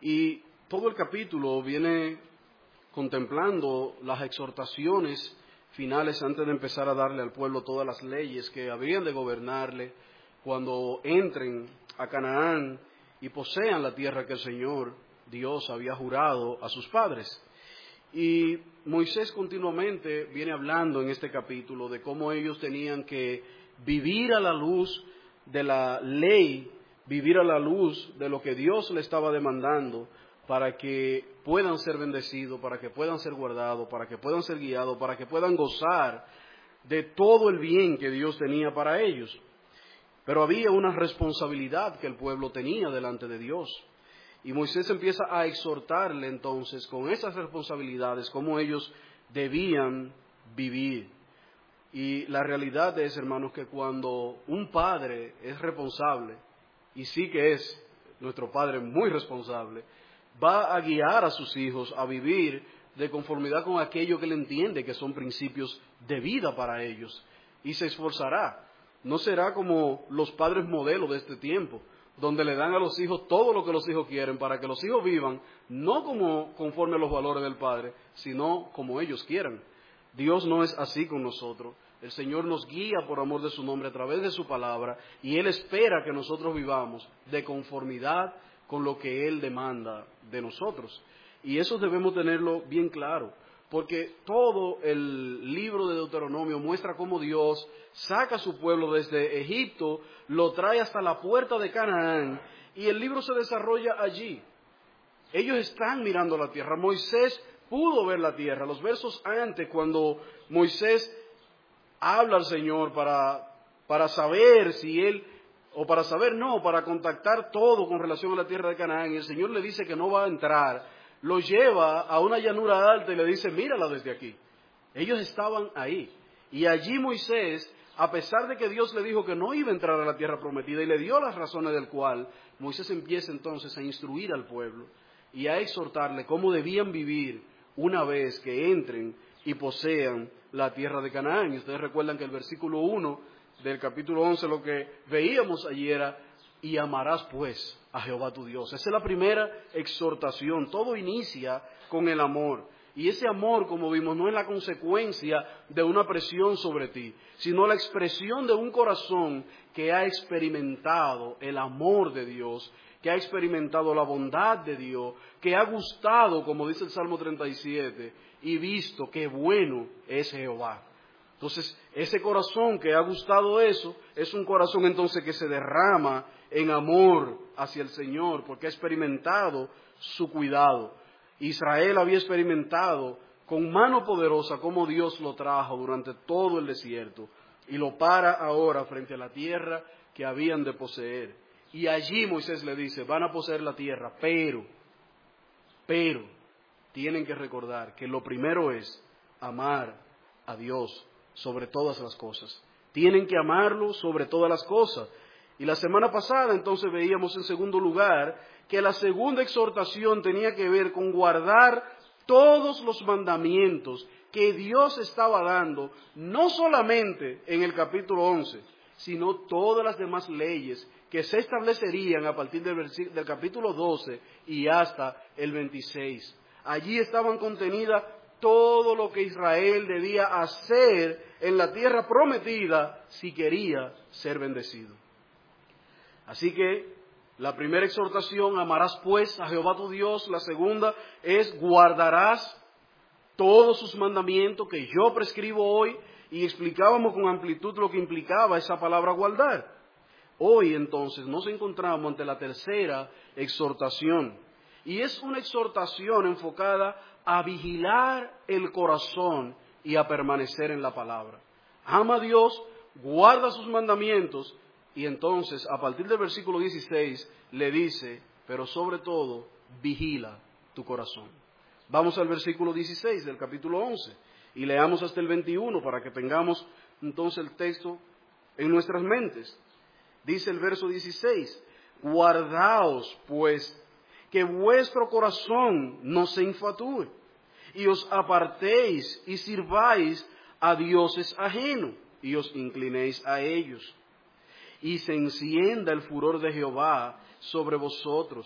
Y todo el capítulo viene contemplando las exhortaciones finales antes de empezar a darle al pueblo todas las leyes que habrían de gobernarle cuando entren a Canaán y posean la tierra que el Señor Dios había jurado a sus padres. Y Moisés continuamente viene hablando en este capítulo de cómo ellos tenían que vivir a la luz de la ley, vivir a la luz de lo que Dios le estaba demandando para que puedan ser bendecidos, para que puedan ser guardados, para que puedan ser guiados, para que puedan gozar de todo el bien que Dios tenía para ellos. Pero había una responsabilidad que el pueblo tenía delante de Dios. Y Moisés empieza a exhortarle entonces con esas responsabilidades, cómo ellos debían vivir. Y la realidad es, hermanos, que cuando un padre es responsable, y sí que es nuestro padre muy responsable, va a guiar a sus hijos a vivir de conformidad con aquello que él entiende que son principios de vida para ellos, y se esforzará. No será como los padres modelos de este tiempo, donde le dan a los hijos todo lo que los hijos quieren para que los hijos vivan, no como conforme a los valores del Padre, sino como ellos quieran. Dios no es así con nosotros. El Señor nos guía por amor de su nombre a través de su palabra y Él espera que nosotros vivamos de conformidad con lo que Él demanda de nosotros. Y eso debemos tenerlo bien claro, porque todo el libro de Deuteronomio muestra cómo Dios saca a su pueblo desde Egipto, lo trae hasta la puerta de Canaán, y el libro se desarrolla allí. Ellos están mirando la tierra. Moisés pudo ver la tierra. Los versos antes, cuando Moisés habla al Señor para saber si él, o para saber no, para contactar todo con relación a la tierra de Canaán, y el Señor le dice que no va a entrar, lo lleva a una llanura alta y le dice, mírala desde aquí. Ellos estaban ahí. Y allí Moisés, a pesar de que Dios le dijo que no iba a entrar a la tierra prometida y le dio las razones del cual, Moisés empieza entonces a instruir al pueblo y a exhortarle cómo debían vivir una vez que entren y posean la tierra de Canaán. Y ustedes recuerdan que el versículo 1 del capítulo 11, lo que veíamos allí era, y amarás pues a Jehová tu Dios. Esa es la primera exhortación. Todo inicia con el amor. Y ese amor, como vimos, no es la consecuencia de una presión sobre ti, sino la expresión de un corazón que ha experimentado el amor de Dios, que ha experimentado la bondad de Dios, que ha gustado, como dice el Salmo 37, y visto qué bueno es Jehová. Entonces, ese corazón que ha gustado eso, es un corazón entonces que se derrama en amor hacia el Señor, porque ha experimentado su cuidado. Israel había experimentado con mano poderosa cómo Dios lo trajo durante todo el desierto y lo para ahora frente a la tierra que habían de poseer. Y allí Moisés le dice, van a poseer la tierra, pero tienen que recordar que lo primero es amar a Dios sobre todas las cosas. Tienen que amarlo sobre todas las cosas. Y la semana pasada entonces veíamos en segundo lugar que la segunda exhortación tenía que ver con guardar todos los mandamientos que Dios estaba dando, no solamente en el capítulo 11, sino todas las demás leyes que se establecerían a partir del capítulo 12 y hasta el 26. Allí estaban contenidas todo lo que Israel debía hacer en la tierra prometida si quería ser bendecido. Así que la primera exhortación, amarás pues a Jehová tu Dios. La segunda es guardarás todos sus mandamientos que yo prescribo hoy, y explicábamos con amplitud lo que implicaba esa palabra guardar. Hoy entonces nos encontramos ante la tercera exhortación, y es una exhortación enfocada a vigilar el corazón y a permanecer en la palabra. Ama a Dios, guarda sus mandamientos, y entonces a partir del versículo 16 le dice, pero sobre todo, vigila tu corazón. Vamos al versículo 16 del capítulo 11 y leamos hasta el 21 para que tengamos entonces el texto en nuestras mentes. Dice el verso 16, guardaos pues que vuestro corazón no se infatúe y os apartéis y sirváis a dioses ajenos y os inclinéis a ellos. Y se encienda el furor de Jehová sobre vosotros,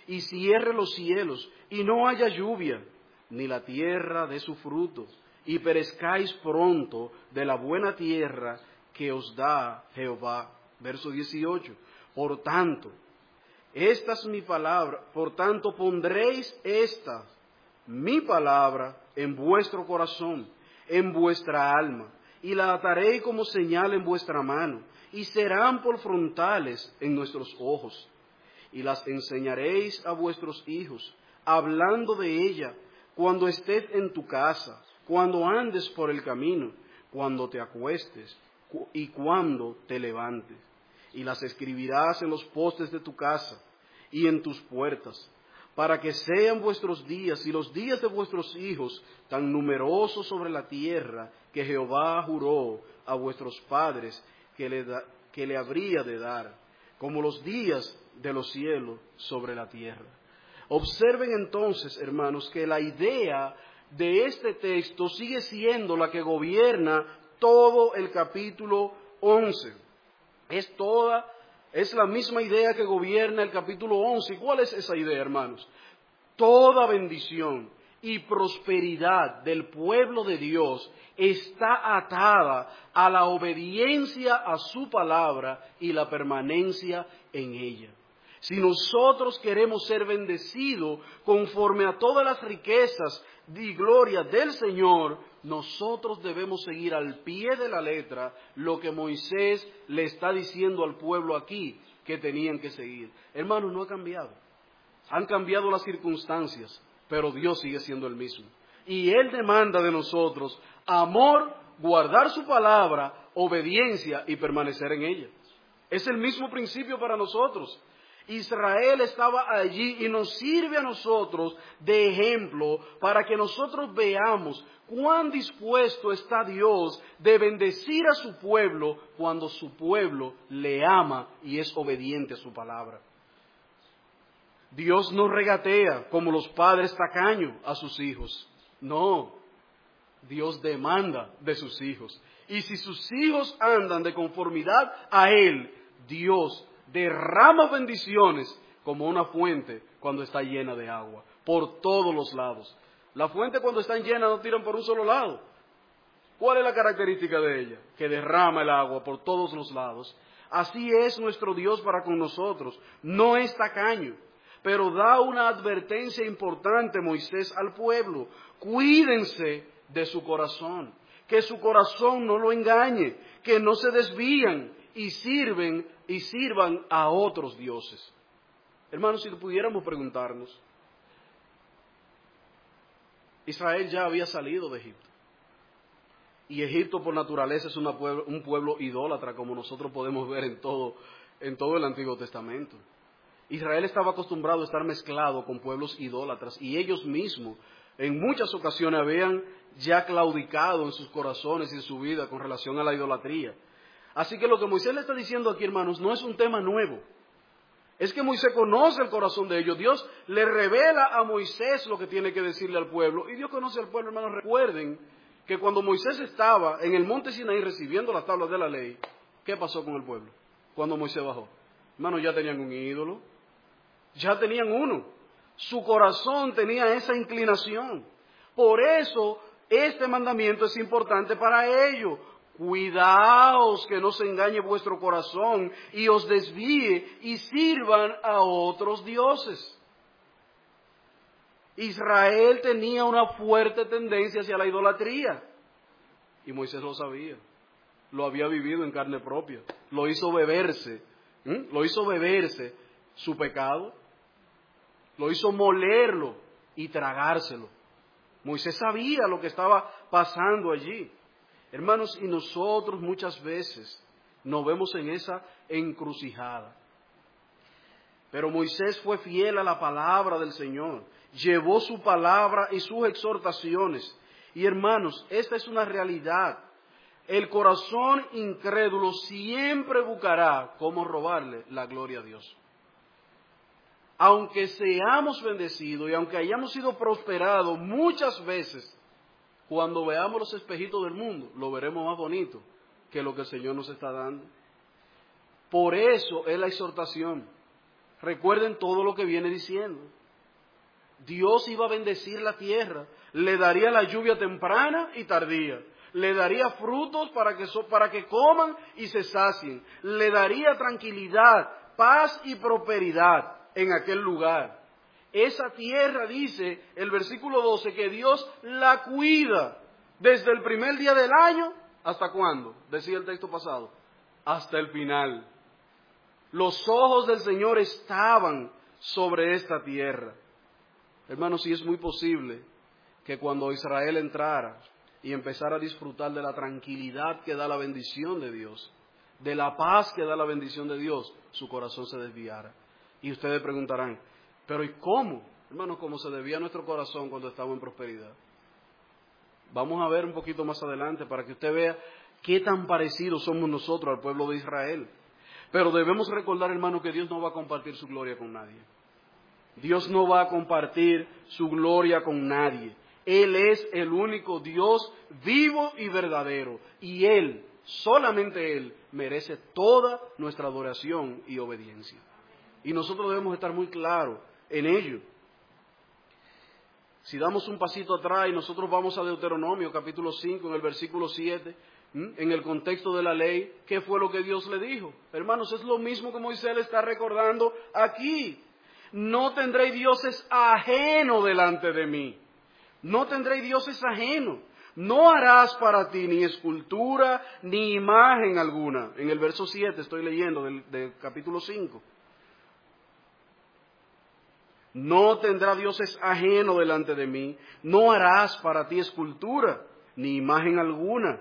y cierre los cielos, y no haya lluvia, ni la tierra dé su fruto, y perezcáis pronto de la buena tierra que os da Jehová. Verso 18. Por tanto, esta es mi palabra, por tanto pondréis esta, mi palabra, en vuestro corazón, en vuestra alma, y la ataréis como señal en vuestra mano, y serán por frontales en nuestros ojos. Y las enseñaréis a vuestros hijos, hablando de ella, cuando estés en tu casa, cuando andes por el camino, cuando te acuestes y cuando te levantes. Y las escribirás en los postes de tu casa y en tus puertas, para que sean vuestros días y los días de vuestros hijos tan numerosos sobre la tierra que Jehová juró a vuestros padres que le habría de dar, como los días de los cielos sobre la tierra. Observen entonces, hermanos, que la idea de este texto sigue siendo la que gobierna todo el capítulo 11. Es la misma idea que gobierna el capítulo 11. ¿Y cuál es esa idea, hermanos? Toda bendición y prosperidad del pueblo de Dios está atada a la obediencia a su palabra y la permanencia en ella. Si nosotros queremos ser bendecidos conforme a todas las riquezas y gloria del Señor, nosotros debemos seguir al pie de la letra lo que Moisés le está diciendo al pueblo aquí que tenían que seguir. Hermanos, no ha cambiado. Han cambiado las circunstancias, pero Dios sigue siendo el mismo. Y Él demanda de nosotros amor, guardar su palabra, obediencia y permanecer en ella. Es el mismo principio para nosotros. Israel estaba allí y nos sirve a nosotros de ejemplo para que nosotros veamos cuán dispuesto está Dios de bendecir a su pueblo cuando su pueblo le ama y es obediente a su palabra. Dios no regatea como los padres tacaños a sus hijos. No, Dios demanda de sus hijos. Y si sus hijos andan de conformidad a Él, Dios derrama bendiciones como una fuente cuando está llena de agua, por todos los lados. La fuente cuando está llena no tiran por un solo lado. ¿Cuál es la característica de ella? Que derrama el agua por todos los lados. Así es nuestro Dios para con nosotros. No es tacaño, pero da una advertencia importante Moisés al pueblo. Cuídense de su corazón, que su corazón no lo engañe, que no se desvían y sirvan a otros dioses. Hermanos, si pudiéramos preguntarnos, Israel ya había salido de Egipto. Y Egipto por naturaleza es un pueblo idólatra, como nosotros podemos ver en todo el Antiguo Testamento. Israel estaba acostumbrado a estar mezclado con pueblos idólatras y ellos mismos en muchas ocasiones habían ya claudicado en sus corazones y en su vida con relación a la idolatría. Así que lo que Moisés le está diciendo aquí, hermanos, no es un tema nuevo. Es que Moisés conoce el corazón de ellos. Dios le revela a Moisés lo que tiene que decirle al pueblo. Y Dios conoce al pueblo, hermanos. Recuerden que cuando Moisés estaba en el monte Sinaí recibiendo las tablas de la ley, ¿qué pasó con el pueblo? Cuando Moisés bajó. Hermanos, ya tenían un ídolo. Ya tenían uno. Su corazón tenía esa inclinación. Por eso, este mandamiento es importante para ellos. Cuidaos que no se engañe vuestro corazón y os desvíe y sirvan a otros dioses. Israel tenía una fuerte tendencia hacia la idolatría y Moisés lo sabía, lo había vivido en carne propia, lo hizo beberse su pecado, lo hizo molerlo y tragárselo. Moisés sabía lo que estaba pasando allí. Hermanos, y nosotros muchas veces nos vemos en esa encrucijada. Pero Moisés fue fiel a la palabra del Señor, llevó su palabra y sus exhortaciones. Y hermanos, esta es una realidad. El corazón incrédulo siempre buscará cómo robarle la gloria a Dios. Aunque seamos bendecidos y aunque hayamos sido prosperados muchas veces, cuando veamos los espejitos del mundo, lo veremos más bonito que lo que el Señor nos está dando. Por eso es la exhortación. recuerden todo lo que viene diciendo. Dios iba a bendecir la tierra, le daría la lluvia temprana y tardía, le daría frutos para que coman y se sacien, le daría tranquilidad, paz y prosperidad en aquel lugar. Esa tierra, dice el versículo 12, que Dios la cuida desde el primer día del año, ¿hasta cuándo? Decía el texto pasado, hasta el final. Los ojos del Señor estaban sobre esta tierra. Hermanos, sí es muy posible que cuando Israel entrara y empezara a disfrutar de la tranquilidad que da la bendición de Dios, de la paz que da la bendición de Dios, su corazón se desviara. Y ustedes preguntarán, ¿pero y cómo? Hermanos, ¿cómo se desvía nuestro corazón cuando estamos en prosperidad? Vamos a ver un poquito más adelante para que usted vea qué tan parecidos somos nosotros al pueblo de Israel. Pero debemos recordar, hermano, que Dios no va a compartir su gloria con nadie. Dios no va a compartir su gloria con nadie. Él es el único Dios vivo y verdadero. Y Él, solamente Él, merece toda nuestra adoración y obediencia. Y nosotros debemos estar muy claros en ello. Si damos un pasito atrás y nosotros vamos a Deuteronomio capítulo 5, en el versículo 7, en el contexto de la ley, ¿qué fue lo que Dios le dijo? Hermanos, es lo mismo que Moisés le está recordando aquí. No tendréis dioses ajenos delante de mí. No tendréis dioses ajenos. No harás para ti ni escultura ni imagen alguna. En el verso 7 estoy leyendo del capítulo 5. No tendrá dioses ajenos delante de mí. No harás para ti escultura ni imagen alguna.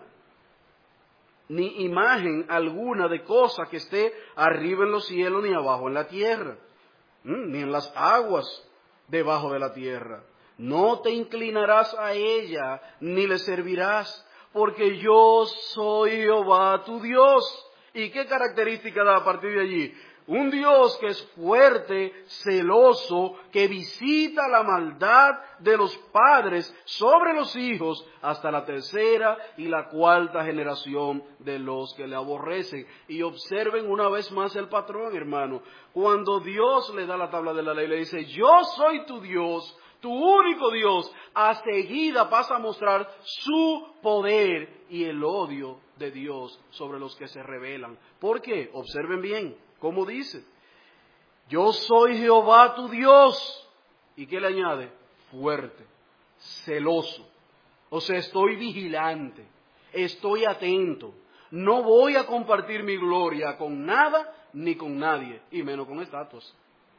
Ni imagen alguna de cosa que esté arriba en los cielos ni abajo en la tierra. Ni en las aguas debajo de la tierra. No te inclinarás a ella, ni le servirás, porque yo soy Jehová tu Dios. ¿Y qué característica da a partir de allí? Un Dios que es fuerte, celoso, que visita la maldad de los padres sobre los hijos hasta la tercera y la cuarta generación de los que le aborrecen. Y observen una vez más el patrón, hermano. Cuando Dios le da la tabla de la ley, le dice, yo soy tu Dios, tu único Dios, a seguida pasa a mostrar su poder y el odio de Dios sobre los que se rebelan. ¿Por qué? Observen bien. ¿Cómo dice? Yo soy Jehová tu Dios. ¿Y qué le añade? Fuerte, celoso. O sea, estoy vigilante, estoy atento. No voy a compartir mi gloria con nada ni con nadie, y menos con estatuas.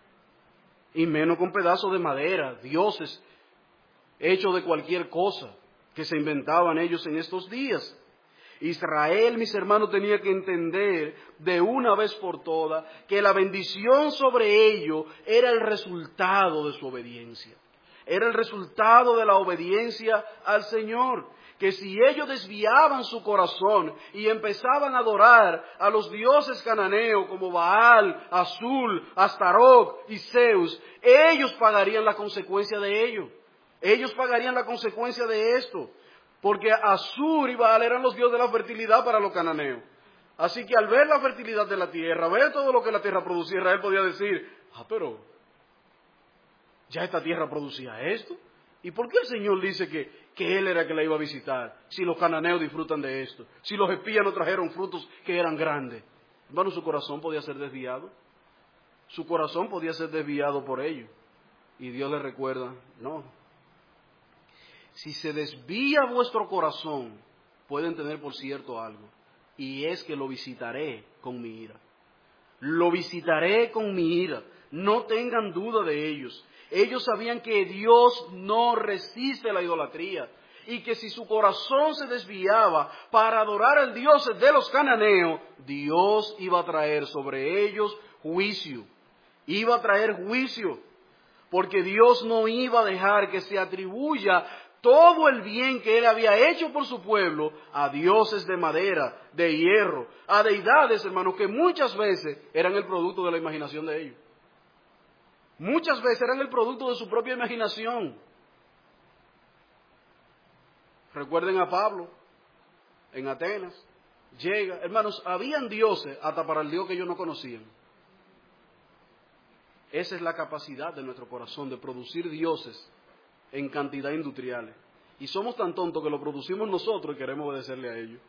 Y menos con pedazos de madera, dioses, hechos de cualquier cosa que se inventaban ellos en estos días. Israel, mis hermanos, tenía que entender de una vez por todas que la bendición sobre ellos era el resultado de su obediencia. Era el resultado de la obediencia al Señor. Que si ellos desviaban su corazón y empezaban a adorar a los dioses cananeos como Baal, Azul, Astarot y Zeus, ellos pagarían la consecuencia de ello. Ellos pagarían la consecuencia de esto. Porque Azur y Baal eran los dioses de la fertilidad para los cananeos. Así que al ver la fertilidad de la tierra, ver todo lo que la tierra producía, Israel podía decir, pero ya esta tierra producía esto. ¿Y por qué el Señor dice que Él era el que la iba a visitar? Si los cananeos disfrutan de esto, si los espías no trajeron frutos que eran grandes. Hermano, su corazón podía ser desviado. Su corazón podía ser desviado por ello. Y Dios le recuerda, no. Si se desvía vuestro corazón, pueden tener por cierto algo, y es que lo visitaré con mi ira. Lo visitaré con mi ira. No tengan duda de ellos. Ellos sabían que Dios no resiste la idolatría, y que si su corazón se desviaba para adorar al Dios de los cananeos, Dios iba a traer sobre ellos juicio. Iba a traer juicio, porque Dios no iba a dejar que se atribuya todo el bien que Él había hecho por su pueblo a dioses de madera, de hierro, a deidades, hermanos, que muchas veces eran el producto de la imaginación de ellos. Muchas veces eran el producto de su propia imaginación. Recuerden a Pablo en Atenas. Llega, hermanos, habían dioses hasta para el Dios que ellos no conocían. Esa es la capacidad de nuestro corazón, de producir dioses en cantidad industriales. Y somos tan tontos que lo producimos nosotros y queremos obedecerle a ellos.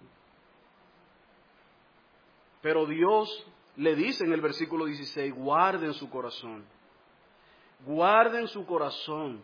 Pero Dios le dice en el versículo 16, guarden su corazón. Guarden su corazón.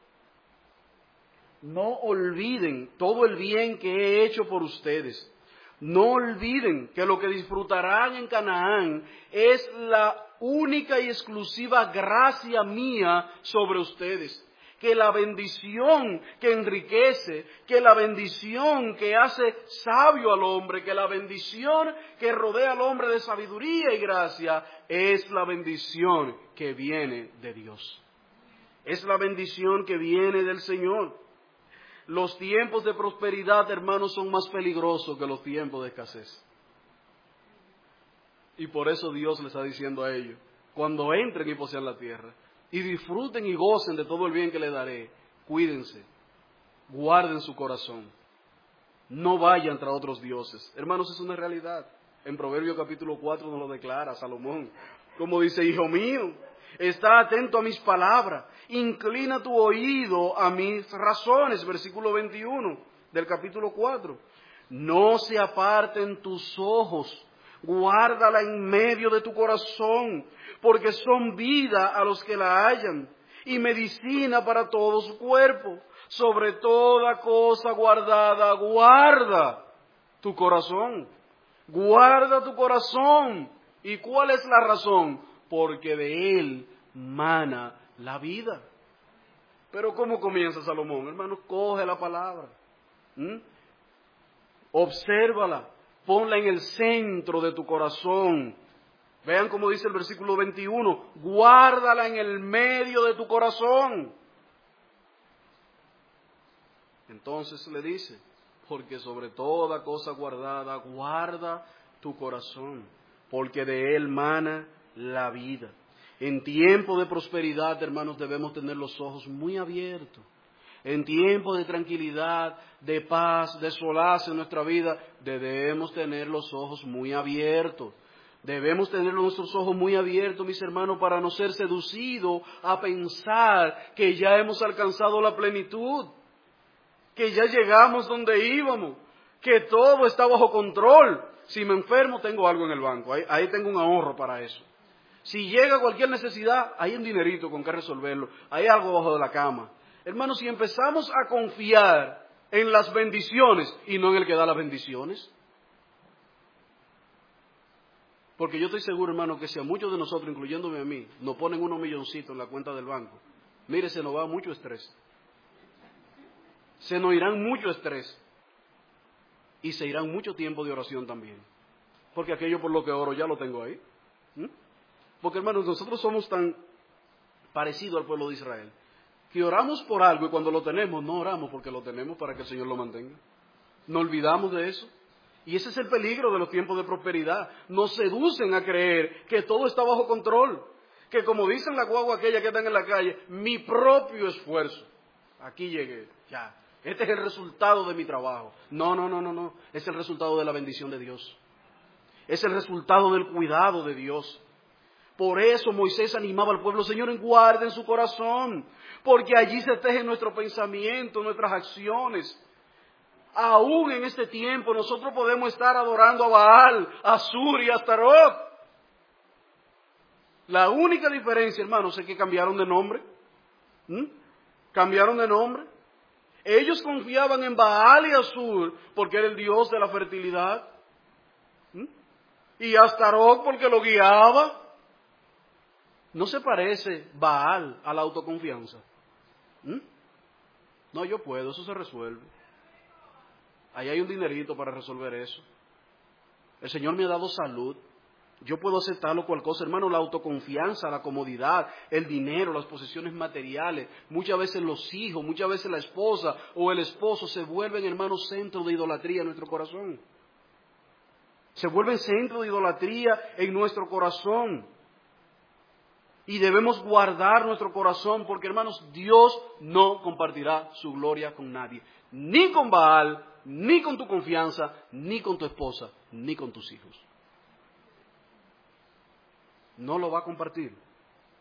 No olviden todo el bien que he hecho por ustedes. No olviden que lo que disfrutarán en Canaán es la única y exclusiva gracia mía sobre ustedes. Que la bendición que enriquece, que la bendición que hace sabio al hombre, que la bendición que rodea al hombre de sabiduría y gracia, es la bendición que viene de Dios. Es la bendición que viene del Señor. Los tiempos de prosperidad, hermanos, son más peligrosos que los tiempos de escasez. Y por eso Dios le está diciendo a ellos, cuando entren y posean la tierra, y disfruten y gocen de todo el bien que les daré, cuídense, guarden su corazón, no vayan tras otros dioses. Hermanos, es una realidad. En Proverbios capítulo 4 nos lo declara Salomón, como dice, hijo mío, está atento a mis palabras, inclina tu oído a mis razones, versículo 21 del capítulo 4. No se aparten tus ojos, guárdala en medio de tu corazón, porque son vida a los que la hallan y medicina para todo su cuerpo. Sobre toda cosa guardada, guarda tu corazón. Guarda tu corazón. ¿Y cuál es la razón? Porque de él mana la vida. Pero ¿cómo comienza Salomón? Hermanos, coge la palabra. Obsérvala. Ponla en el centro de tu corazón. Vean cómo dice el versículo 21. Guárdala en el medio de tu corazón. Entonces le dice, porque sobre toda cosa guardada, guarda tu corazón, porque de él mana la vida. En tiempo de prosperidad, hermanos, debemos tener los ojos muy abiertos. En tiempo de tranquilidad, de paz, de solaz en nuestra vida, debemos tener los ojos muy abiertos. Debemos tener nuestros ojos muy abiertos, mis hermanos, para no ser seducidos a pensar que ya hemos alcanzado la plenitud, que ya llegamos donde íbamos, que todo está bajo control. Si me enfermo, tengo algo en el banco, ahí tengo un ahorro para eso. Si llega cualquier necesidad, hay un dinerito con que resolverlo, hay algo bajo de la cama. Hermanos, si empezamos a confiar en las bendiciones y no en el que da las bendiciones, porque yo estoy seguro, hermano, que si a muchos de nosotros, incluyéndome a mí, nos ponen unos milloncitos en la cuenta del banco, mire, se nos va mucho estrés. Se nos irán mucho estrés. Y se irán mucho tiempo de oración también. Porque aquello por lo que oro ya lo tengo ahí. Porque, hermanos, nosotros somos tan parecidos al pueblo de Israel, que oramos por algo y cuando lo tenemos, no oramos porque lo tenemos para que el Señor lo mantenga. No olvidamos de eso. Y ese es el peligro de los tiempos de prosperidad. Nos seducen a creer que todo está bajo control. Que como dicen la guagua aquella que están en la calle, mi propio esfuerzo. Aquí llegué, ya. Este es el resultado de mi trabajo. No. Es el resultado de la bendición de Dios. Es el resultado del cuidado de Dios. Por eso Moisés animaba al pueblo, Señor, guarden su corazón, porque allí se tejen nuestros pensamientos, nuestras acciones. Aún en este tiempo nosotros podemos estar adorando a Baal, a Sur y a Astarot. La única diferencia, hermanos, es que cambiaron de nombre. Cambiaron de nombre. Ellos confiaban en Baal y Asur porque era el dios de la fertilidad. Y Astarot porque lo guiaba. ¿No se parece Baal a la autoconfianza? No, yo puedo, eso se resuelve. Ahí hay un dinerito para resolver eso. El Señor me ha dado salud. Yo puedo aceptarlo cual cosa, hermano. La autoconfianza, la comodidad, el dinero, las posesiones materiales, muchas veces los hijos, muchas veces la esposa o el esposo se vuelven, hermanos, centro de idolatría en nuestro corazón. Se vuelven centro de idolatría en nuestro corazón. Y debemos guardar nuestro corazón porque, hermanos, Dios no compartirá su gloria con nadie. Ni con Baal, ni con tu confianza, ni con tu esposa, ni con tus hijos. No lo va a compartir.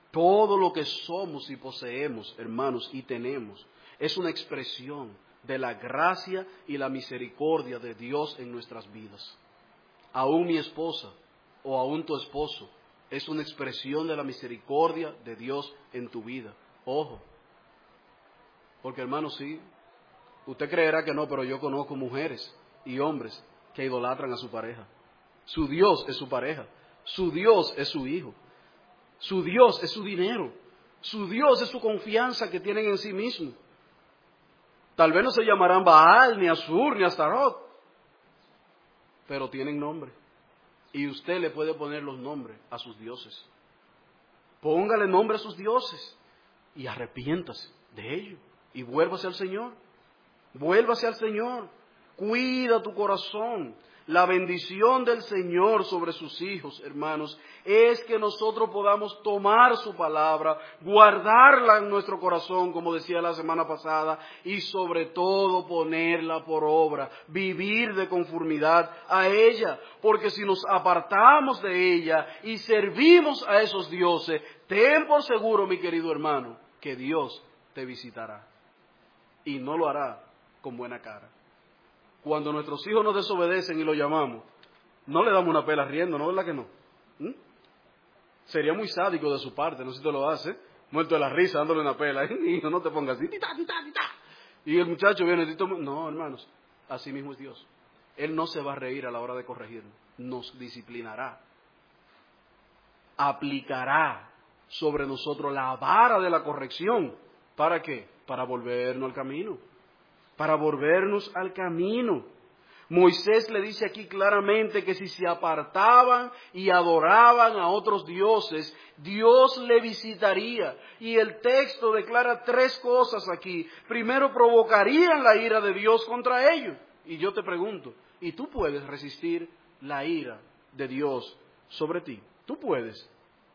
Todo lo que somos y poseemos, hermanos, y tenemos, es una expresión de la gracia y la misericordia de Dios en nuestras vidas. Aún mi esposa o aún tu esposo es una expresión de la misericordia de Dios en tu vida. Ojo, porque hermanos, sí, usted creerá que no, pero yo conozco mujeres y hombres que idolatran a su pareja. Su Dios es su pareja, su Dios es su hijo, su Dios es su dinero, su Dios es su confianza que tienen en sí mismos. Tal vez no se llamarán Baal, ni Asur, ni Astarot, pero tienen nombre. Y usted le puede poner los nombres a sus dioses. Póngale nombre a sus dioses y arrepiéntase de ello y vuélvase al Señor. Vuélvase al Señor. Cuida tu corazón. La bendición del Señor sobre sus hijos, hermanos, es que nosotros podamos tomar su palabra, guardarla en nuestro corazón, como decía la semana pasada, y sobre todo ponerla por obra, vivir de conformidad a ella, porque si nos apartamos de ella y servimos a esos dioses, ten por seguro, mi querido hermano, que Dios te visitará y no lo hará con buena cara. Cuando nuestros hijos nos desobedecen y lo llamamos, no le damos una pela riendo, ¿no? ¿Verdad que no? Sería muy sádico de su parte, no sé si te lo hace, muerto de la risa, dándole una pela. Hijo, no te pongas así, tita, tita, tita. Y el muchacho viene y dice, no, hermanos, así mismo es Dios. Él no se va a reír a la hora de corregirnos, nos disciplinará, aplicará sobre nosotros la vara de la corrección. ¿Para qué? Para volvernos al camino. Para volvernos al camino. Moisés le dice aquí claramente que si se apartaban y adoraban a otros dioses, Dios le visitaría. Y el texto declara tres cosas aquí. Primero, provocarían la ira de Dios contra ellos. Y yo te pregunto, ¿y tú puedes resistir la ira de Dios sobre ti? ¿Tú puedes?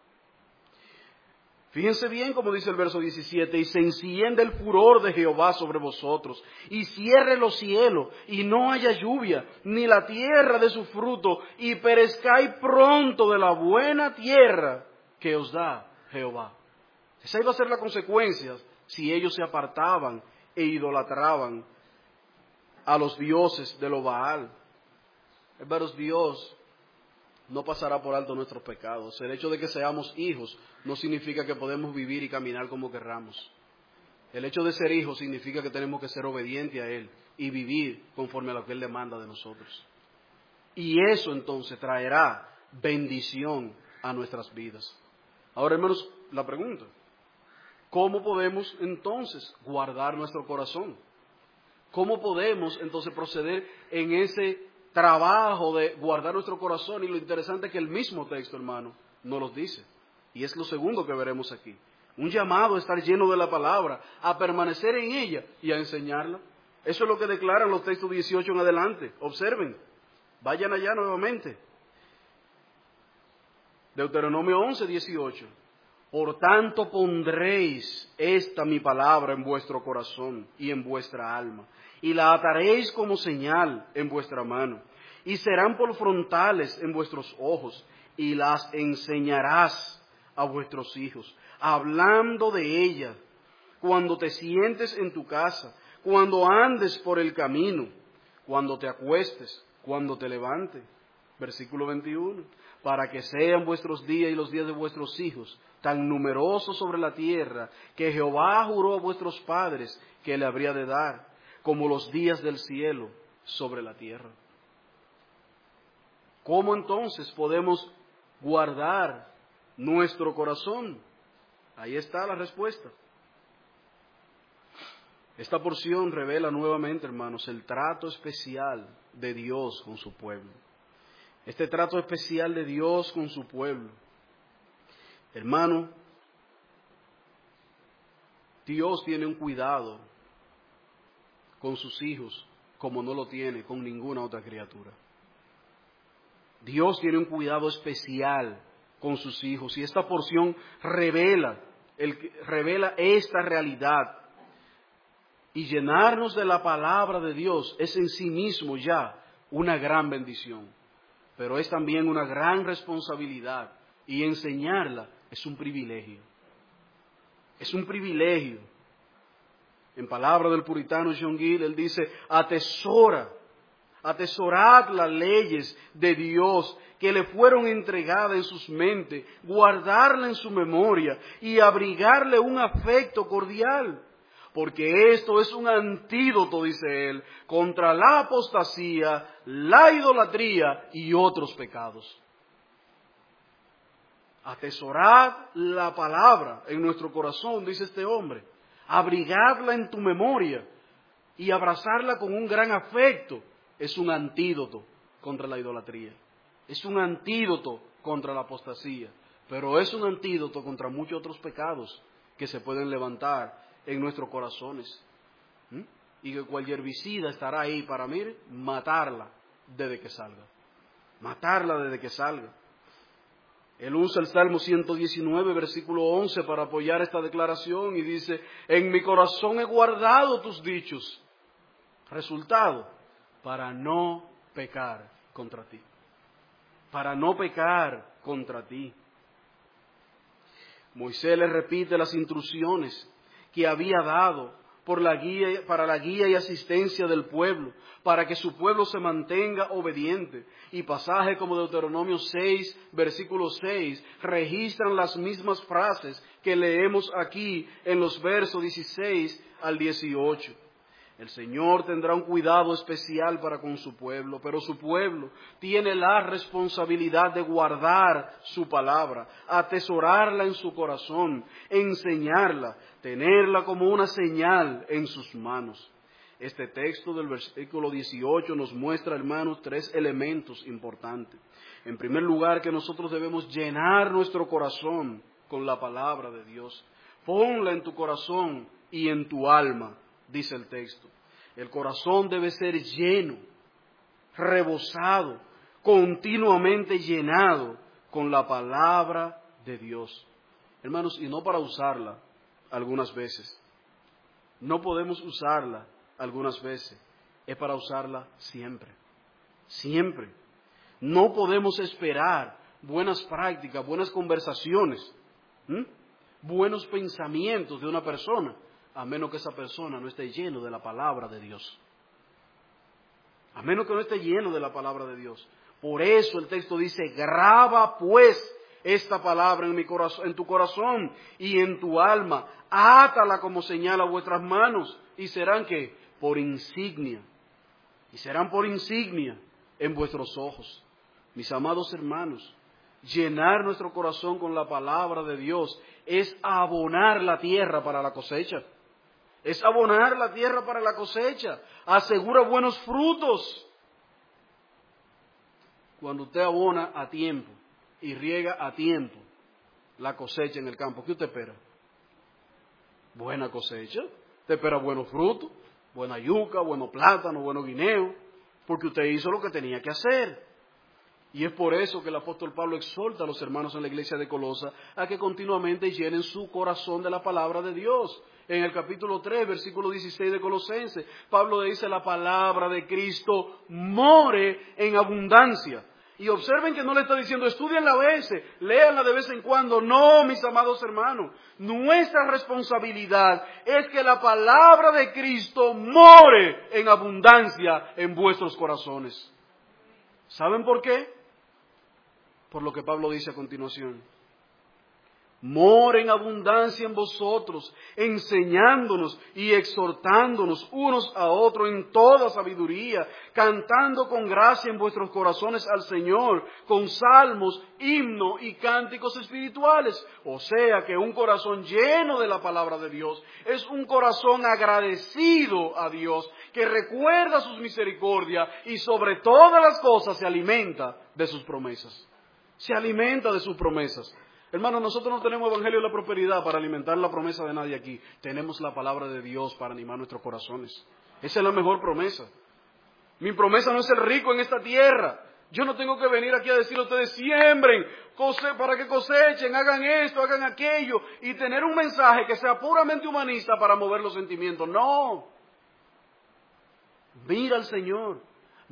Fíjense bien como dice el verso 17, y se enciende el furor de Jehová sobre vosotros, y cierre los cielos, y no haya lluvia, ni la tierra de su fruto, y perezcáis pronto de la buena tierra que os da Jehová. Esa iba a ser la consecuencia si ellos se apartaban e idolatraban a los dioses de lo Baal. Hermanos, Dios no pasará por alto nuestros pecados. El hecho de que seamos hijos no significa que podemos vivir y caminar como querramos. El hecho de ser hijos significa que tenemos que ser obedientes a Él y vivir conforme a lo que Él demanda de nosotros. Y eso entonces traerá bendición a nuestras vidas. Ahora, hermanos, la pregunta, ¿cómo podemos entonces guardar nuestro corazón? ¿Cómo podemos entonces proceder en ese trabajo de guardar nuestro corazón? Y lo interesante es que el mismo texto, hermano, nos lo dice. Y es lo segundo que veremos aquí. Un llamado a estar lleno de la palabra, a permanecer en ella y a enseñarla. Eso es lo que declaran los textos 18 en adelante. Observen, vayan allá nuevamente. Deuteronomio 11, 18. Por tanto pondréis esta mi palabra en vuestro corazón y en vuestra alma, y la ataréis como señal en vuestra mano, y serán por frontales en vuestros ojos, y las enseñarás a vuestros hijos, hablando de ellas, cuando te sientes en tu casa, cuando andes por el camino, cuando te acuestes, cuando te levantes. Versículo 21. Para que sean vuestros días y los días de vuestros hijos tan numerosos sobre la tierra, que Jehová juró a vuestros padres que le habría de dar, como los días del cielo sobre la tierra. ¿Cómo entonces podemos guardar nuestro corazón? Ahí está la respuesta. Esta porción revela nuevamente, hermanos, el trato especial de Dios con su pueblo. Este trato especial de Dios con su pueblo. Hermano, Dios tiene un cuidado con sus hijos como no lo tiene con ninguna otra criatura. Dios tiene un cuidado especial con sus hijos y esta porción revela esta realidad. Y llenarnos de la palabra de Dios es en sí mismo ya una gran bendición, pero es también una gran responsabilidad y enseñarla es un privilegio. Es un privilegio. En palabra del puritano John Gill, él dice, atesorad las leyes de Dios que le fueron entregadas en sus mentes, guardarla en su memoria y abrigarle un afecto cordial. Porque esto es un antídoto, dice él, contra la apostasía, la idolatría y otros pecados. Atesorad la palabra en nuestro corazón, dice este hombre. Abrigarla en tu memoria y abrazarla con un gran afecto es un antídoto contra la idolatría. Es un antídoto contra la apostasía. Pero es un antídoto contra muchos otros pecados que se pueden levantar en nuestros corazones. Y que cualquier herbicida estará ahí para, matarla desde que salga. Matarla desde que salga. Él usa el Salmo 119, versículo 11, para apoyar esta declaración y dice, en mi corazón he guardado tus dichos. Resultado, para no pecar contra ti. Para no pecar contra ti. Moisés le repite las instrucciones que había dado para la guía y asistencia del pueblo, para que su pueblo se mantenga obediente. Y pasajes como Deuteronomio 6, versículo 6, registran las mismas frases que leemos aquí en los versos 16 al 18. El Señor tendrá un cuidado especial para con su pueblo, pero su pueblo tiene la responsabilidad de guardar su palabra, atesorarla en su corazón, enseñarla, tenerla como una señal en sus manos. Este texto del versículo 18 nos muestra, hermanos, 3 elementos importantes. En primer lugar, que nosotros debemos llenar nuestro corazón con la palabra de Dios. Ponla en tu corazón y en tu alma, dice el texto. El corazón debe ser lleno, rebosado, continuamente llenado con la palabra de Dios. Hermanos, y no para usarla algunas veces. No podemos usarla algunas veces. Es para usarla siempre. Siempre. No podemos esperar buenas prácticas, buenas conversaciones, buenos pensamientos de una persona, a menos que esa persona no esté lleno de la palabra de Dios. A menos que no esté lleno de la palabra de Dios. Por eso el texto dice, graba pues esta palabra en tu corazón y en tu alma. Átala como señal a vuestras manos. Y serán ¿qué? Por insignia. Y serán por insignia en vuestros ojos. Mis amados hermanos, llenar nuestro corazón con la palabra de Dios es abonar la tierra para la cosecha. Es abonar la tierra para la cosecha. Asegura buenos frutos. Cuando usted abona a tiempo y riega a tiempo la cosecha en el campo, ¿qué usted espera? Buena cosecha. Usted espera buenos frutos, buena yuca, buenos plátanos, buenos guineos, porque usted hizo lo que tenía que hacer. Y es por eso que el apóstol Pablo exhorta a los hermanos en la iglesia de Colosa a que continuamente llenen su corazón de la palabra de Dios. En el capítulo 3, versículo 16 de Colosenses, Pablo dice, la palabra de Cristo more en abundancia. Y observen que no le está diciendo, estudienla a veces, léanla de vez en cuando. No, mis amados hermanos, nuestra responsabilidad es que la palabra de Cristo more en abundancia en vuestros corazones. ¿Saben por qué? Por lo que Pablo dice a continuación. More en abundancia en vosotros, enseñándonos y exhortándonos unos a otros en toda sabiduría, cantando con gracia en vuestros corazones al Señor, con salmos, himnos y cánticos espirituales. O sea que un corazón lleno de la palabra de Dios es un corazón agradecido a Dios, que recuerda sus misericordias y sobre todas las cosas se alimenta de sus promesas. Se alimenta de sus promesas. Hermanos, nosotros no tenemos evangelio de la prosperidad para alimentar la promesa de nadie aquí. Tenemos la palabra de Dios para animar nuestros corazones. Esa es la mejor promesa. Mi promesa no es ser rico en esta tierra. Yo no tengo que venir aquí a decirle a ustedes, siembren, para que cosechen, hagan esto, hagan aquello, y tener un mensaje que sea puramente humanista para mover los sentimientos. No. Mira al Señor.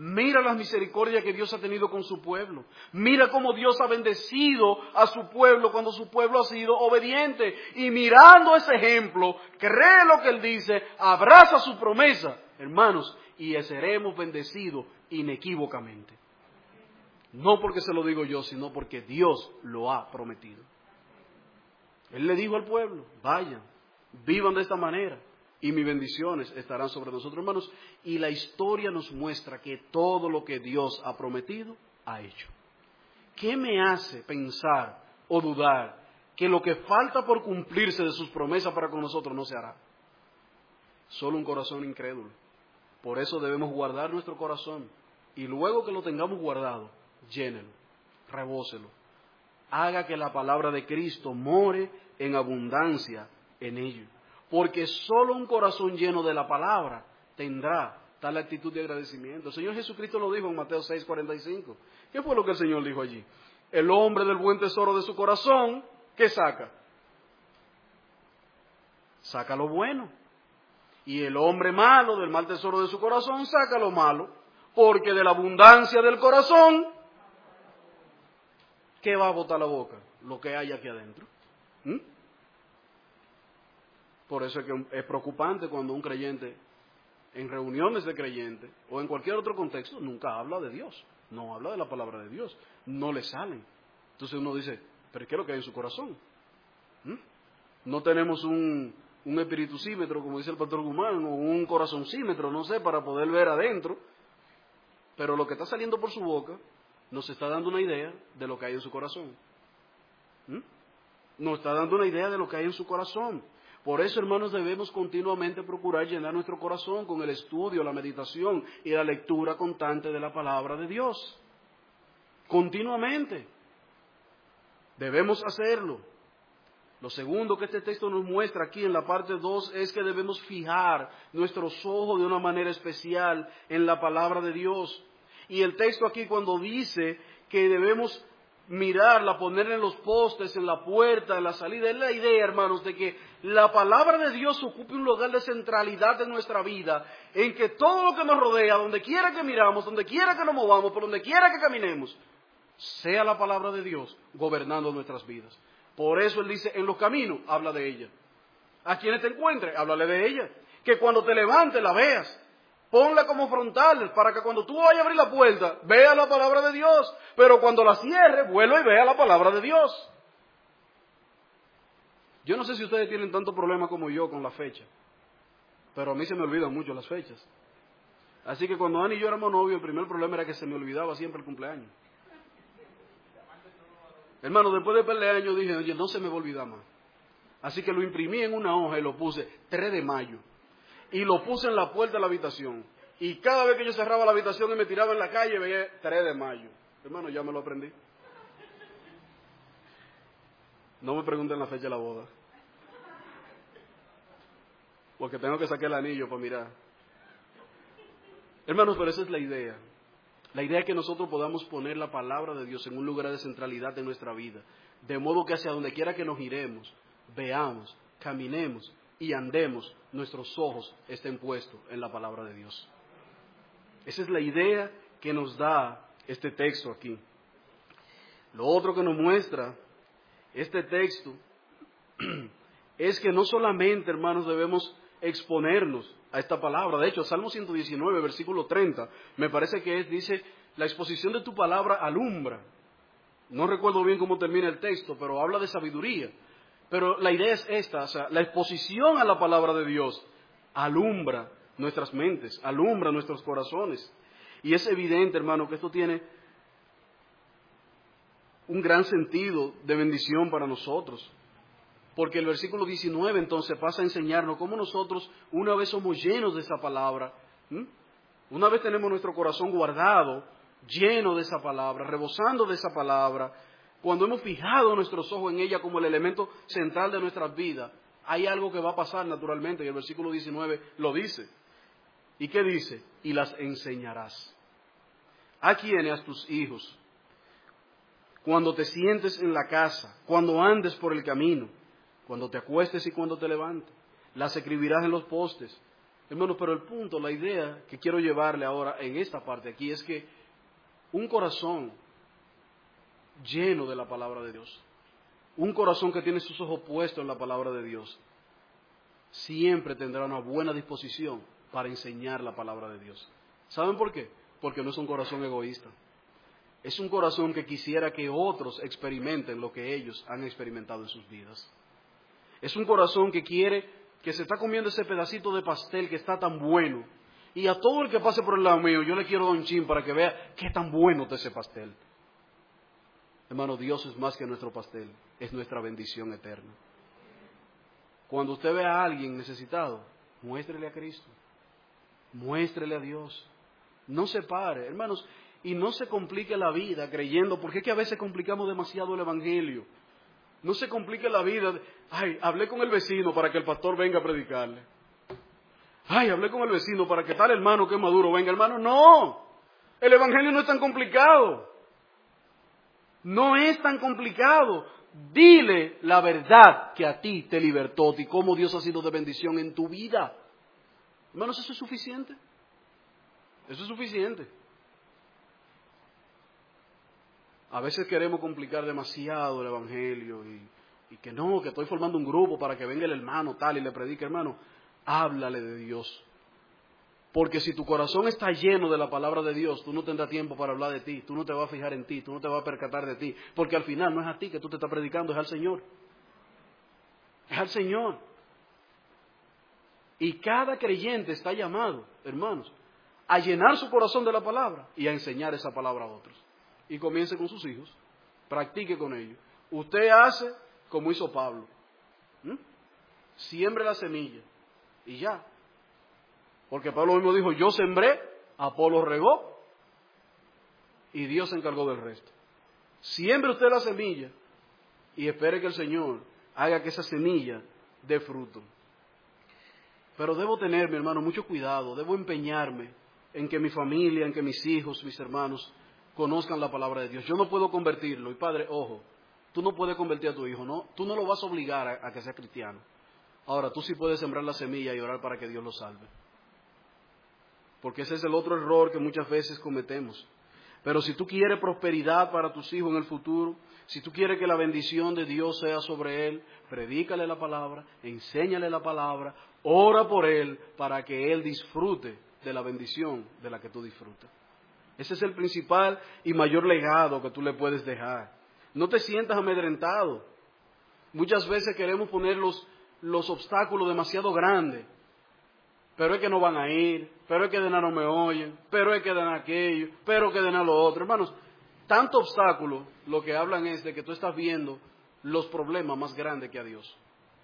Mira las misericordias que Dios ha tenido con su pueblo. Mira cómo Dios ha bendecido a su pueblo cuando su pueblo ha sido obediente. Y mirando ese ejemplo, cree lo que Él dice, abraza su promesa, hermanos, y seremos bendecidos inequívocamente. No porque se lo digo yo, sino porque Dios lo ha prometido. Él le dijo al pueblo, vayan, vivan de esta manera y mis bendiciones estarán sobre nosotros, hermanos. Y la historia nos muestra que todo lo que Dios ha prometido, ha hecho. ¿Qué me hace pensar o dudar que lo que falta por cumplirse de sus promesas para con nosotros no se hará? Solo un corazón incrédulo. Por eso debemos guardar nuestro corazón y luego que lo tengamos guardado, llénelo, rebóselo. Haga que la palabra de Cristo more en abundancia en ello. Porque solo un corazón lleno de la palabra tendrá tal actitud de agradecimiento. El Señor Jesucristo lo dijo en Mateo 6:45. ¿Qué fue lo que el Señor dijo allí? El hombre del buen tesoro de su corazón, ¿qué saca? Saca lo bueno. Y el hombre malo del mal tesoro de su corazón saca lo malo. Porque de la abundancia del corazón, ¿qué va a botar la boca? Lo que hay aquí adentro. Por eso es que es preocupante cuando un creyente, en reuniones de creyentes, o en cualquier otro contexto, nunca habla de Dios. No habla de la palabra de Dios. No le salen. Entonces uno dice, ¿pero qué es lo que hay en su corazón? No tenemos un espiritucímetro, como dice el pastor Guzmán, o un corazoncímetro, no sé, para poder ver adentro. Pero lo que está saliendo por su boca nos está dando una idea de lo que hay en su corazón. Nos está dando una idea de lo que hay en su corazón. Por eso, hermanos, debemos continuamente procurar llenar nuestro corazón con el estudio, la meditación y la lectura constante de la palabra de Dios. Continuamente. Debemos hacerlo. Lo segundo que este texto nos muestra aquí en la parte 2 es que debemos fijar nuestros ojos de una manera especial en la palabra de Dios. Y el texto aquí cuando dice que debemos mirarla, ponerla en los postes, en la puerta, en la salida, es la idea, hermanos, de que la palabra de Dios ocupe un lugar de centralidad en nuestra vida, en que todo lo que nos rodea, donde quiera que miramos, donde quiera que nos movamos, por donde quiera que caminemos, sea la palabra de Dios gobernando nuestras vidas. Por eso Él dice, en los caminos, habla de ella. A quienes te encuentres, háblale de ella. Que cuando te levantes la veas. Ponla como frontal para que cuando tú vayas a abrir la puerta, vea la palabra de Dios. Pero cuando la cierre, vuelva y vea la palabra de Dios. Yo no sé si ustedes tienen tanto problema como yo con la fecha. Pero a mí se me olvidan mucho las fechas. Así que cuando Ana y yo éramos novios, el primer problema era que se me olvidaba siempre el cumpleaños. Hermano, después del cumpleaños dije, oye, no se me va a olvidar más. Así que lo imprimí en una hoja y lo puse 3 de mayo. Y lo puse en la puerta de la habitación. Y cada vez que yo cerraba la habitación y me tiraba en la calle, veía 3 de mayo. Hermano, ya me lo aprendí. No me pregunten la fecha de la boda. Porque tengo que sacar el anillo para mirar. Hermanos, pero esa es la idea. La idea es que nosotros podamos poner la palabra de Dios en un lugar de centralidad de nuestra vida. De modo que hacia donde quiera que nos giremos, veamos, caminemos y andemos, nuestros ojos estén puestos en la palabra de Dios. Esa es la idea que nos da este texto aquí. Lo otro que nos muestra este texto es que no solamente, hermanos, debemos exponernos a esta palabra. De hecho, Salmo 119, versículo 30, me parece que dice, la exposición de tu palabra alumbra. No recuerdo bien cómo termina el texto, pero habla de sabiduría. Pero la idea es esta, o sea, la exposición a la palabra de Dios alumbra nuestras mentes, alumbra nuestros corazones. Y es evidente, hermano, que esto tiene un gran sentido de bendición para nosotros. Porque el versículo 19 entonces pasa a enseñarnos cómo nosotros una vez somos llenos de esa palabra, una vez tenemos nuestro corazón guardado, lleno de esa palabra, rebosando de esa palabra, cuando hemos fijado nuestros ojos en ella como el elemento central de nuestras vidas, hay algo que va a pasar naturalmente, y el versículo 19 lo dice. ¿Y qué dice? Y las enseñarás. ¿A quiénes? A tus hijos. Cuando te sientes en la casa, cuando andes por el camino, cuando te acuestes y cuando te levantes, las escribirás en los postes, Hermanos, pero el punto, la idea que quiero llevarle ahora en esta parte aquí es que un corazón lleno de la palabra de Dios, un corazón que tiene sus ojos puestos en la palabra de Dios, siempre tendrá una buena disposición para enseñar la palabra de Dios. ¿Saben por qué? Porque no es un corazón egoísta. Es un corazón que quisiera que otros experimenten lo que ellos han experimentado en sus vidas. Es un corazón que quiere, que se está comiendo ese pedacito de pastel que está tan bueno. Y a todo el que pase por el lado mío, yo le quiero dar un chin para que vea qué tan bueno está ese pastel. Hermano, Dios es más que nuestro pastel, es nuestra bendición eterna. Cuando usted ve a alguien necesitado, muéstrele a Cristo, muéstrele a Dios. No se pare, hermanos, y no se complique la vida creyendo, porque es que a veces complicamos demasiado el Evangelio. No se complique la vida. Ay, hablé con el vecino para que el pastor venga a predicarle. Ay, hablé con el vecino para que tal hermano que es maduro venga. Hermano, no. El Evangelio no es tan complicado. No es tan complicado. Dile la verdad que a ti te libertó y cómo Dios ha sido de bendición en tu vida. Hermanos, eso es suficiente. Eso es suficiente. A veces queremos complicar demasiado el Evangelio y que no, que estoy formando un grupo para que venga el hermano tal y le predique. Hermano, háblale de Dios. Porque si tu corazón está lleno de la palabra de Dios, tú no tendrás tiempo para hablar de ti, tú no te vas a fijar en ti, tú no te vas a percatar de ti. Porque al final no es a ti que tú te estás predicando, es al Señor. Es al Señor. Y cada creyente está llamado, hermanos, a llenar su corazón de la palabra y a enseñar esa palabra a otros. Y comience con sus hijos, practique con ellos. Usted hace como hizo Pablo. Siembre la semilla y ya. Porque Pablo mismo dijo, yo sembré, Apolo regó y Dios se encargó del resto. Siembre usted la semilla y espere que el Señor haga que esa semilla dé fruto. Pero debo tener, mi hermano, mucho cuidado, debo empeñarme en que mi familia, en que mis hijos, mis hermanos, conozcan la palabra de Dios. Yo no puedo convertirlo. Y padre, ojo, tú no puedes convertir a tu hijo, ¿no? Tú no lo vas a obligar a que sea cristiano. Ahora, tú sí puedes sembrar la semilla y orar para que Dios lo salve. Porque ese es el otro error que muchas veces cometemos. Pero si tú quieres prosperidad para tus hijos en el futuro, si tú quieres que la bendición de Dios sea sobre él, predícale la palabra, enséñale la palabra, ora por él para que él disfrute de la bendición de la que tú disfrutas. Ese es el principal y mayor legado que tú le puedes dejar. No te sientas amedrentado. Muchas veces queremos poner los obstáculos demasiado grandes. Pero es que no van a ir, pero es que de nada no me oyen, pero es que de nada aquello, pero que de nada lo otro. Hermanos, tanto obstáculo, lo que hablan es de que tú estás viendo los problemas más grandes que a Dios.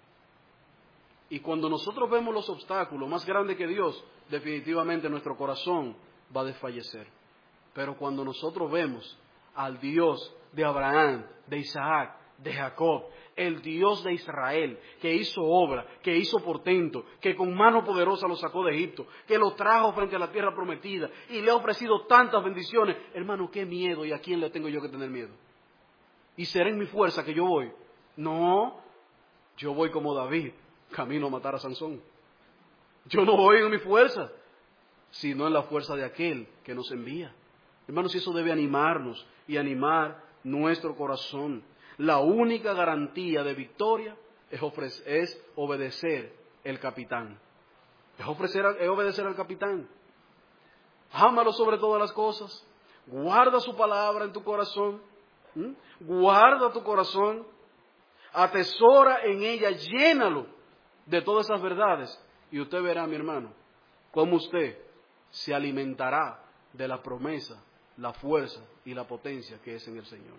Y cuando nosotros vemos los obstáculos más grandes que Dios, definitivamente nuestro corazón va a desfallecer. Pero cuando nosotros vemos al Dios de Abraham, de Isaac, de Jacob, el Dios de Israel, que hizo obra, que hizo portento, que con mano poderosa lo sacó de Egipto, que lo trajo frente a la tierra prometida y le ha ofrecido tantas bendiciones. Hermano, qué miedo, ¿y a quién le tengo yo que tener miedo? ¿Y será en mi fuerza que yo voy? No, yo voy como David, camino a matar a Sansón. Yo no voy en mi fuerza, sino en la fuerza de aquel que nos envía. Hermanos, eso debe animarnos y animar nuestro corazón. La única garantía de victoria es obedecer el capitán. Es obedecer al capitán. Ámalo sobre todas las cosas. Guarda su palabra en tu corazón. Guarda tu corazón. Atesora en ella, llénalo de todas esas verdades. Y usted verá, mi hermano, cómo usted se alimentará de la promesa, la fuerza y la potencia que es en el Señor.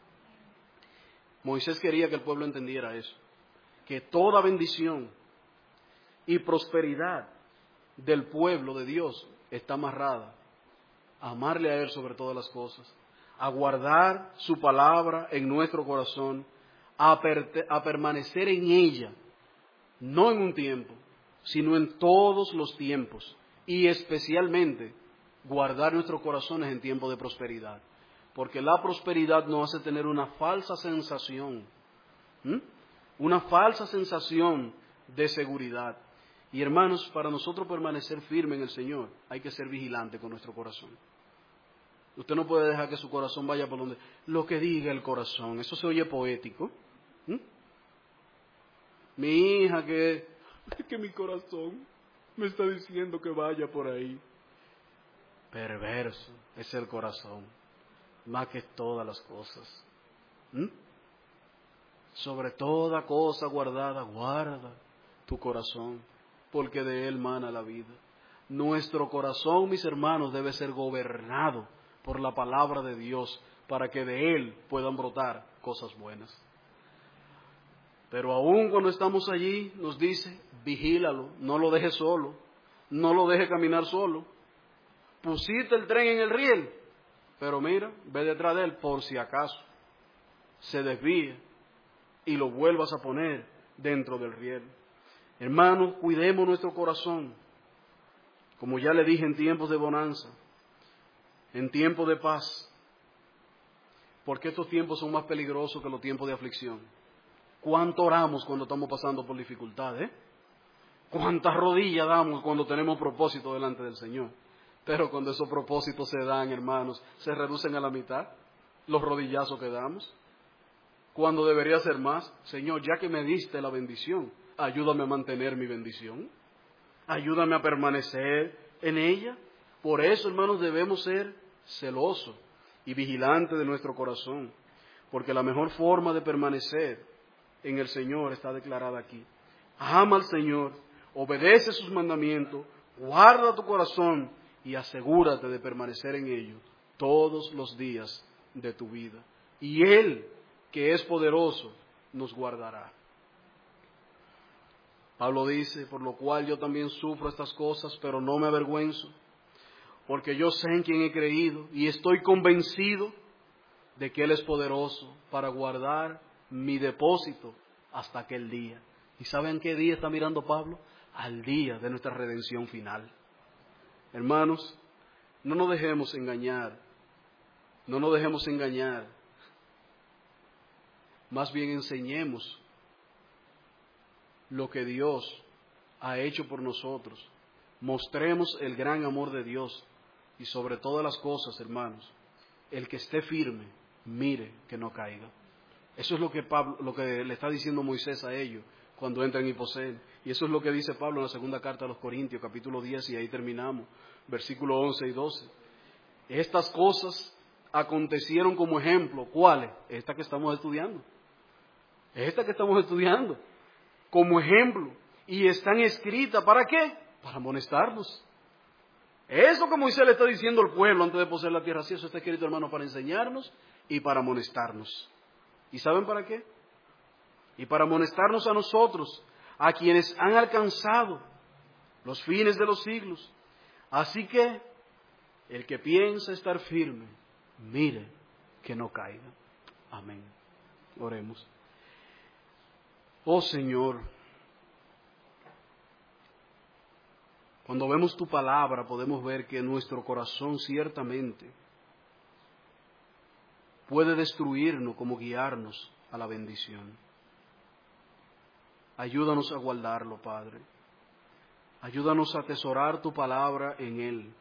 Moisés quería que el pueblo entendiera eso, que toda bendición y prosperidad del pueblo de Dios está amarrada a amarle a Él sobre todas las cosas, a guardar su palabra en nuestro corazón, a permanecer en ella, no en un tiempo, sino en todos los tiempos, y especialmente guardar nuestros corazones en tiempo de prosperidad. Porque la prosperidad nos hace tener una falsa sensación de seguridad. Y hermanos, para nosotros permanecer firmes en el Señor, hay que ser vigilante con nuestro corazón. Usted no puede dejar que su corazón vaya por donde lo que diga el corazón. Eso se oye poético. Mi hija es que mi corazón me está diciendo que vaya por ahí. Perverso es el corazón, más que todas las cosas. Sobre toda cosa guardada, guarda tu corazón, porque de él mana la vida. Nuestro corazón, mis hermanos, debe ser gobernado por la palabra de Dios, para que de él puedan brotar cosas buenas. Pero aún cuando estamos allí, nos dice, vigílalo, no lo dejes solo, no lo dejes caminar solo. Pusiste el tren en el riel, pero mira, ve detrás de él por si acaso se desvíe y lo vuelvas a poner dentro del riel. Hermanos, cuidemos nuestro corazón, como ya le dije, en tiempos de bonanza, en tiempos de paz, porque estos tiempos son más peligrosos que los tiempos de aflicción. ¿Cuánto oramos cuando estamos pasando por dificultades? ¿Cuántas rodillas damos cuando tenemos propósito delante del Señor? Pero cuando esos propósitos se dan, hermanos, se reducen a la mitad los rodillazos que damos. Cuando debería ser más, Señor, ya que me diste la bendición, ayúdame a mantener mi bendición. Ayúdame a permanecer en ella. Por eso, hermanos, debemos ser celosos y vigilantes de nuestro corazón. Porque la mejor forma de permanecer en el Señor está declarada aquí. Ama al Señor, obedece sus mandamientos, guarda tu corazón y asegúrate de permanecer en ello todos los días de tu vida. Y Él, que es poderoso, nos guardará. Pablo dice, por lo cual yo también sufro estas cosas, pero no me avergüenzo, porque yo sé en quién he creído y estoy convencido de que Él es poderoso para guardar mi depósito hasta aquel día. ¿Y saben qué día está mirando Pablo? Al día de nuestra redención final. Hermanos, no nos dejemos engañar, no nos dejemos engañar. Más bien enseñemos lo que Dios ha hecho por nosotros. Mostremos el gran amor de Dios y sobre todas las cosas, hermanos, el que esté firme, mire que no caiga. Eso es lo que le está diciendo Moisés a ellos cuando entran y poseen. Y eso es lo que dice Pablo en la segunda carta a los Corintios, capítulo 10, y ahí terminamos, versículos 11 y 12. Estas cosas acontecieron como ejemplo. ¿Cuáles? Esta que estamos estudiando. Esta que estamos estudiando. Como ejemplo. Y están escritas, ¿para qué? Para amonestarnos. Eso que Moisés le está diciendo al pueblo antes de poseer la tierra, sí, eso está escrito, hermano, para enseñarnos y para amonestarnos. ¿Y saben para qué? Y para amonestarnos a nosotros, a quienes han alcanzado los fines de los siglos. Así que el que piensa estar firme, mire que no caiga. Amén. Oremos. Oh Señor, cuando vemos tu palabra podemos ver que nuestro corazón ciertamente puede destruirnos como guiarnos a la bendición. Ayúdanos a guardarlo, Padre. Ayúdanos a atesorar tu palabra en él,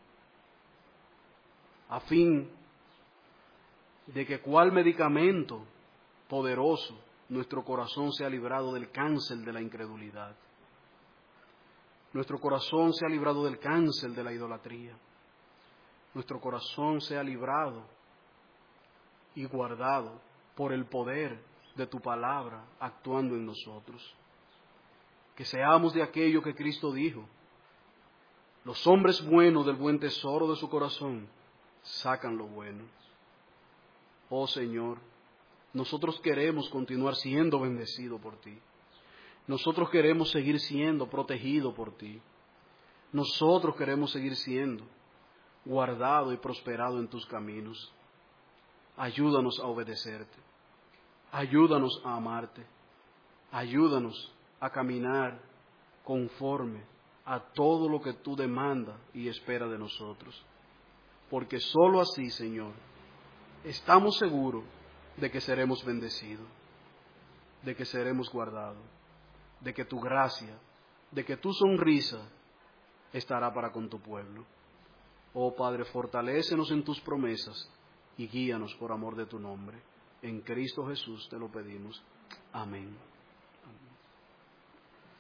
a fin de que cual medicamento poderoso nuestro corazón sea librado del cáncer de la incredulidad. Nuestro corazón sea librado del cáncer de la idolatría. Nuestro corazón sea librado y guardado por el poder de tu palabra actuando en nosotros. Que seamos de aquello que Cristo dijo: los hombres buenos del buen tesoro de su corazón sacan lo bueno. Oh Señor, nosotros queremos continuar siendo bendecidos por ti. Nosotros queremos seguir siendo protegidos por ti. Nosotros queremos seguir siendo guardados y prosperados en tus caminos. Ayúdanos a obedecerte. Ayúdanos a amarte. Ayúdanos a caminar conforme a todo lo que tú demandas y esperas de nosotros. Porque sólo así, Señor, estamos seguros de que seremos bendecidos, de que seremos guardados, de que tu gracia de que tu sonrisa estará para con tu pueblo. Oh Padre, fortalécenos en tus promesas y guíanos por amor de tu nombre. En Cristo Jesús te lo pedimos. Amén.